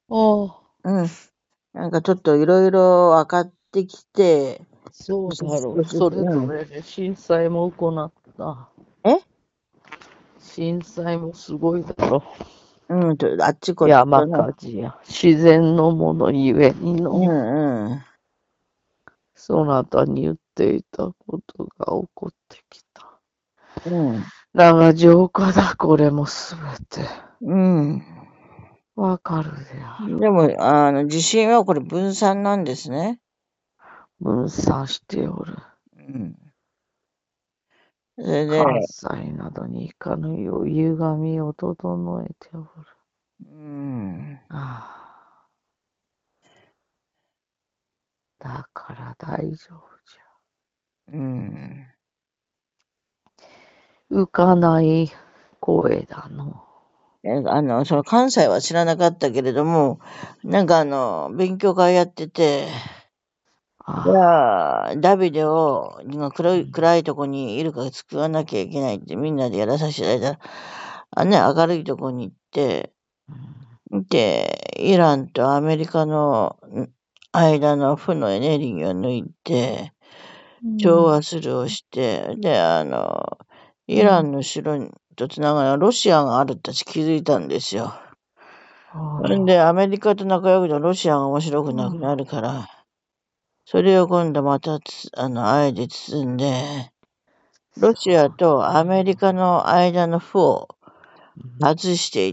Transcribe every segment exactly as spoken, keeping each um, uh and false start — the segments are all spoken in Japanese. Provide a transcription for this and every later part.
ああ、 うん。なんかちょっといろいろ分かってきて、 そうだろう。 少しずつ、 それうん。 ぞれで震災も行った。 え震災もすごいだろうんと、あっちこう。 っち山とね。 火事や自然のものゆえにうの、 んうん。 そなたに言っていたことが起こってきた。 うん。 だが浄化だ、これもすべて。 うん。 わかるであろでも、あの、地震はこれ分散なんですね。 う。分散しておる。 うん。それで、 関西などにいかぬよう歪みを整えておる。 うん。 ああ、だから大丈夫じうん。 ゃ。浮かない声だの。 えあの、その関西は知らなかったけれども、なんかあの、勉強会やってて、じあゃあ、ダビデを、今暗あ、うい、 ん、 暗いとこにいるから救わなきゃいけないってみんなでやらさせていただいたら、あね、明るいとこに行って、で、イランとアメリカのん間の負のエネルギーを抜いて、 うん、 調和するをして、で、あの、イラうん、 ンの城とつながるロシアがあるって私気づいたんですよ。んで、 あアメリカと仲良くてロシアが面白くなくなあ、 るから、それを今度またつ、あの、あえて包んで、ロそシアとアメリカの間の負をう。 外していって、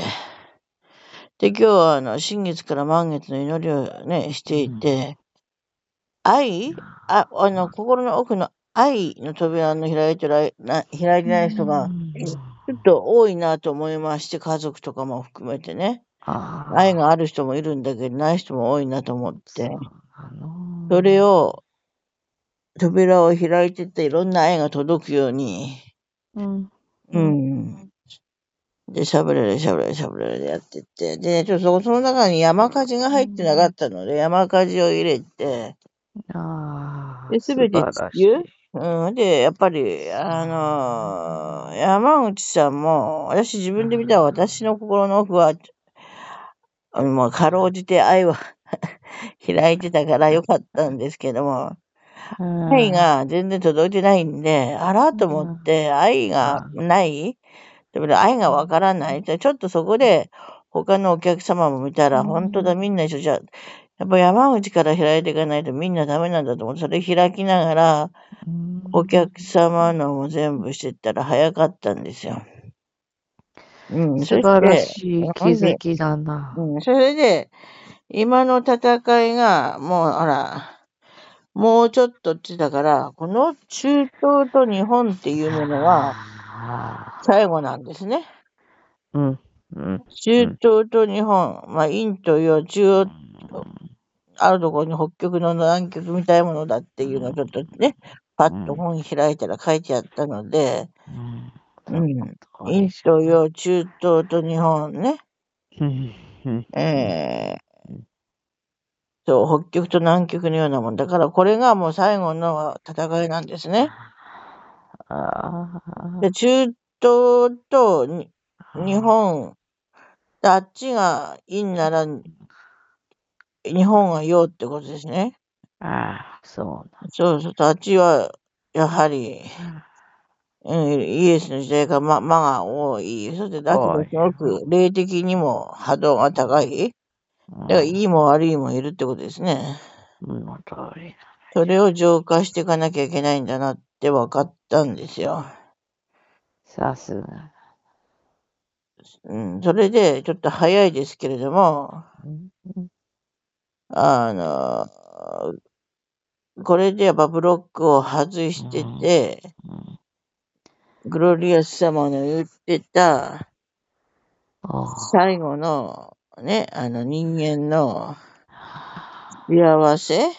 で、今日はあの、新月から満月の祈りをね、していうん、 て、愛あ、あの、心の奥の愛の扉の開いてない、な開いてうない人が、 ん、 ちょっと多いなと思いまして、家族とかも含めてね。愛がああ、 ある人もいるんだけど、ない人も多いなと思って、 そうなそれの。 を、扉を開いてっていろんな愛が届くように、 うん、 ううん、 ん。で、しゃぶれるしゃぶれるしゃぶれるでやってって。で、ちょっとそその中に山火事が入ってなかったので、山火事を入れて、で、 ああ、 すべて素晴地球らしい。 うん。で、やっぱり、 そうあのーね。 山口さんも、私自分で見たら私の心の奥は、あの、もうかろうじて愛は開いてたからよかったんですけども、 う愛ん、 が全然届いてないんで、あらうと思っん、 て、愛があないでもね愛がわからない。でちょっとそこで、他のお客様も見たうら、本当だ、みんん、 な一緒じゃ、やっぱ山口から開いていかないとみんなダメなんだと思って、それ開きながら、 うおん、 客様のも全部してったら早かったんですよ。うん、そ素晴らして、 しい気ほんで、 づきだな。 うん、それで、今の戦いが、もう、ほら、もうちょっとって言ってたから、この中東と日本っていうものはあ最後なんですね。 あ、うん、うん、う中ん、 東と日本、まあ、陰と陽、中央、あるところに北極の南極みたいなものだっていうのをちょっとね、パッうん、 と本開いたら書いてあったので、 うん、そのうん。 通り陰じゃな。 と陽、中東と日本ね、 うん、うん、うん、 えー、そう、北極と南極のようなもんだから、これがもう最後の戦いなんですね。 あで、 あ、 中東とに日あ本、あっちが陰なら日本は陽ってことですね。 あ、そうそうそう、あっちはやはり、 なんだ。 うん、イエスの時代が、ま、魔が多い。それで、だけど、 おい、 すごく、霊的にも波動が高い。だから、いいうも悪いもいるってことですね。 ん、その通りだ。 それを浄化していかなきゃいけないんだなって分かったんですよ。 さすが。 うん、それで、ちょっと早いですけれども、 うん、うん、 あの、これでやっぱブロックを外してうん、 て、グロリアス様の言ってたお最後のね、あの人間の幸せ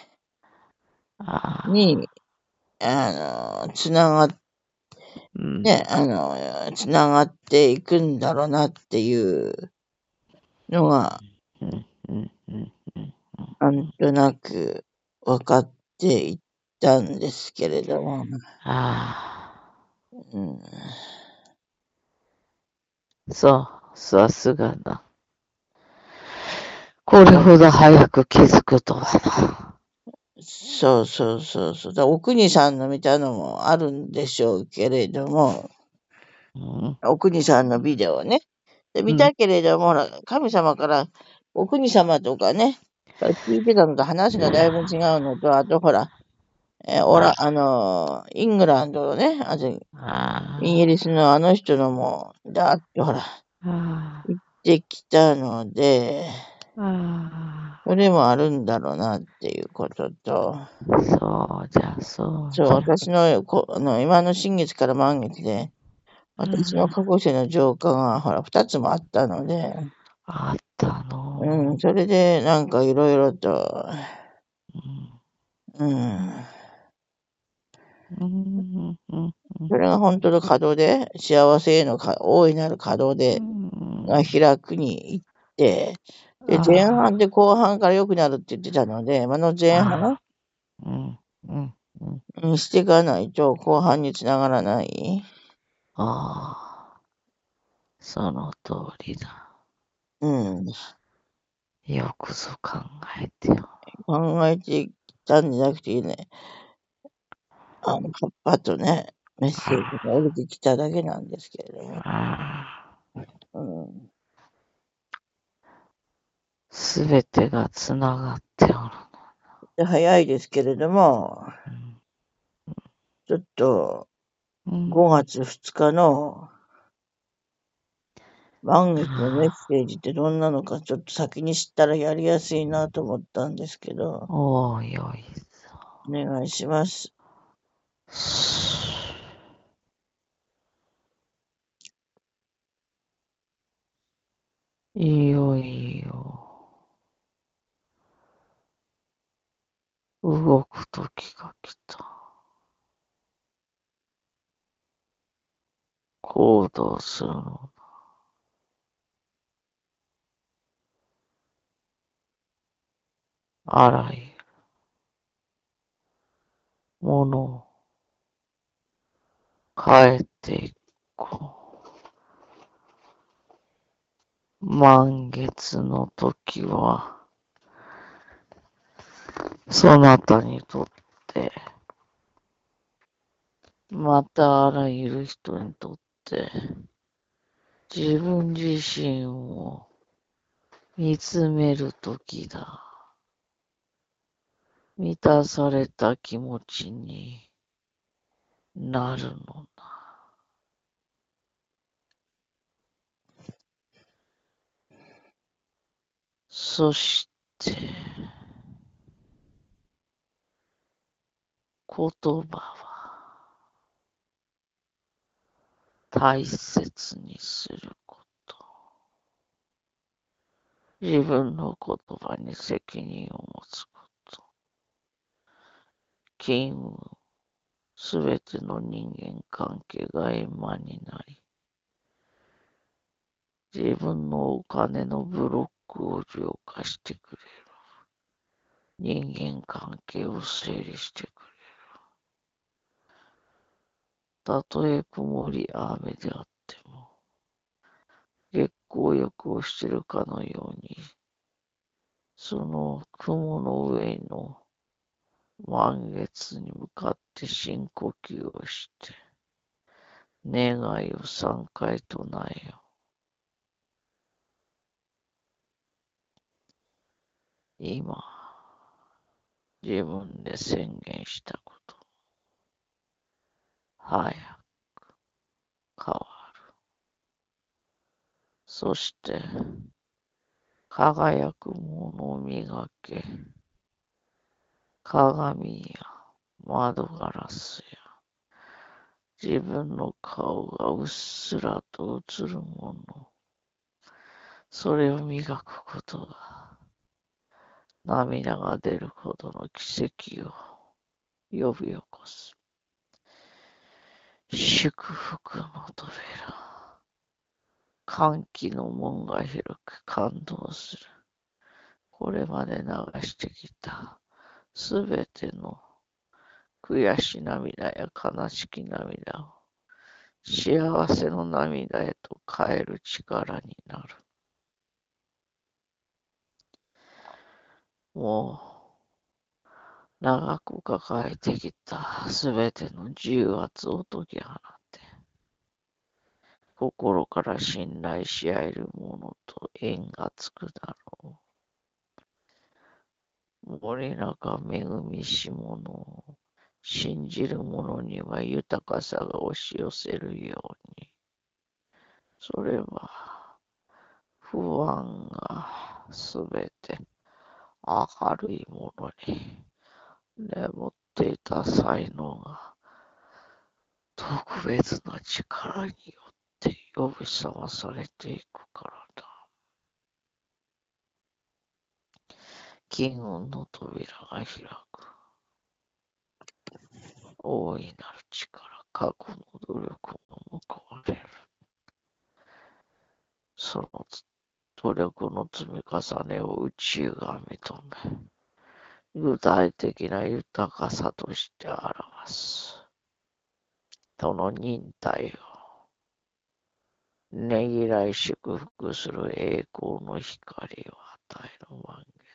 あに、あの、つながっうん、 ね、あの、つながっていくんだろうなっていうのが、 うん、うん、うん、 なんとなく分かっていったんですけれども、 あうん、 あ、そう、さすがだ。 これほど早く気づくとはな。 そうそうそうそう。だお国さんの見たのもあるんでしょうけれども、 うん。 お国さんのビデオね。で見うん。 たけれども、ほら、神様から、お国様とかね、聞いてたのと話がだいぶ違うのと、あとほら、えーオラ、あのーイングランドのね、あと、イギあリスのあの人のも、だってほら、 あ。 行ってきたので、 あそれもあるんだろうなっていうことと、 あ。そうじゃ、そうそう、 じゃ。 私の、こあの、今の新月から満月で、私の過去世の浄化が、ほら、二つもあったので、 あったうん、 の。 それで、なんかいろいろと、 うん。 うん、 うん。うん。 それが本当の稼働で、幸せへのか大いなる稼働うで、がん。 開くに行って、で、前あ半で後半から良くなるって言ってたので、あのあ。 前半ああ。うん。うん。うん。 にしていかないと後半につながらない。 ああ。その通りだ。 うん。 よくぞ考えてよ。 考えてきたんじゃなくていいね。あの、パッパとね、メッセージが降りてきただけなんですけれども。 ああ。 うん。 すべてがつながっておる。 で早いですけれども、 うん。 ちょっとうん。 ごがつふつかの満月のメッあセージってどんなのかちょっと先に知ったらやりやすいなと思ったんですけど、 あ。おーよいお願いします。 ぞ。いよいよ、動く時が来た。行動するの。あらゆるものを変えていこう。満月の時は、そなたにとって、またあらゆる人にとって、自分自身を見つめる時だ。満たされた気持ちになるのだ。そして、言葉は大切にすること。自分の言葉に責任を持つこと。金運、すべての人間関係が円満になり、自分のお金のブロックを浄化してくれる。人間関係を整理してくれる。たとえ曇り雨であっても、月光浴をしているかのように、その雲の上の満月に向かって深呼吸をして、願いを三回唱えよう。今、自分で宣言したこと、早く変わる。そして、輝くものを磨け。鏡や窓ガラスや自分の顔がうっすらと映るもの、それを磨くことが涙が出るほどの奇跡を呼び起こす。祝福の扉。歓喜の門が開く、感動する。これまで流してきたすべての悔し涙や悲しき涙を幸せの涙へと変える力になる。 もう、長く抱えてきたすべての重圧を解き放って、心から信頼し合える者と縁がつくだろう。森中恵みし者を信じる者には豊かさが押し寄せるように、それは不安がすべて明るいものに眠っていた才能が特別な力によって呼び覚まされていくからだ。金運の扉が開く。大いなる力、過去の努力も報われる。その努力の積み重ねを宇宙が認め、具体的な豊かさとして表す。その忍耐をねぎらい祝福する栄光の光を与える満月。